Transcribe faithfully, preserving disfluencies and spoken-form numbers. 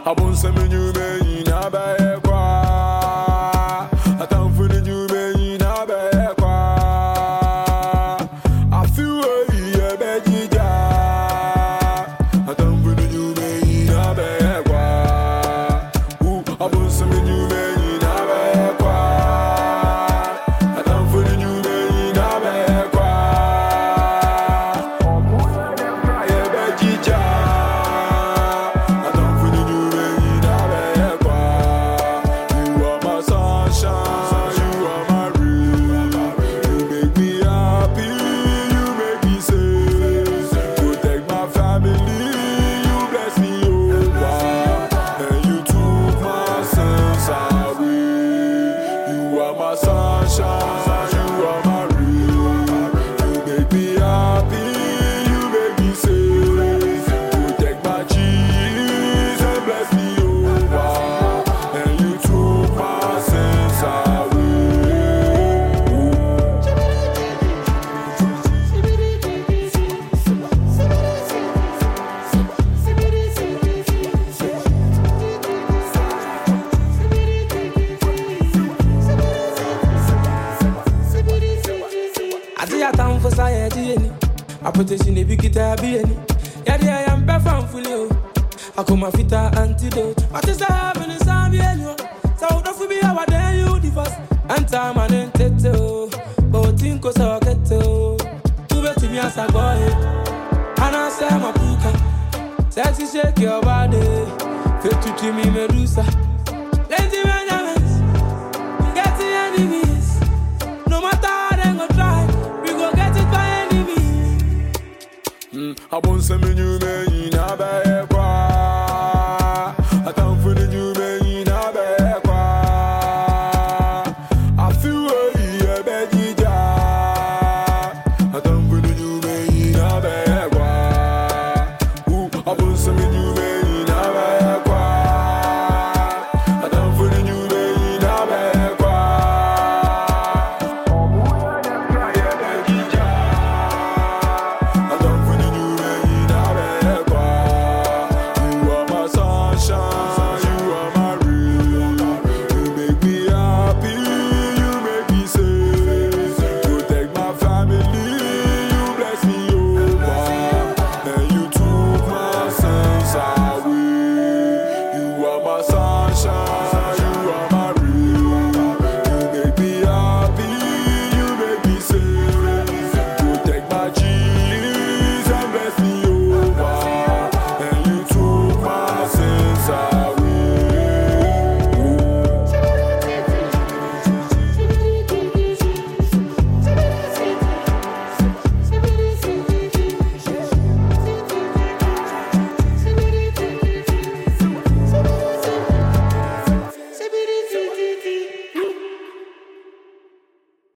abun se me nyu me na ba kwa atam fu ni nyu me na ba kwa I feel e be jija atam fu ni nyu me na ba kwa u abun se me nyu me na ba kwa atam fu ni nyu me na ba kwa e be jija I put this in a big guitar, be any. Yeah, yeah, I'm perfect for you. I come a fitter antidote. What is happening in Zambia? So, don't be our day, you divorce. And time and teto. But think was our ghetto. You bet me as a boy. And I say, my puka. Sexy shake your body. Fit to treat me, Medusa. Plenty Benjamins. Get the enemies. No matter how they go try. Abon se me nyu me na ba kwa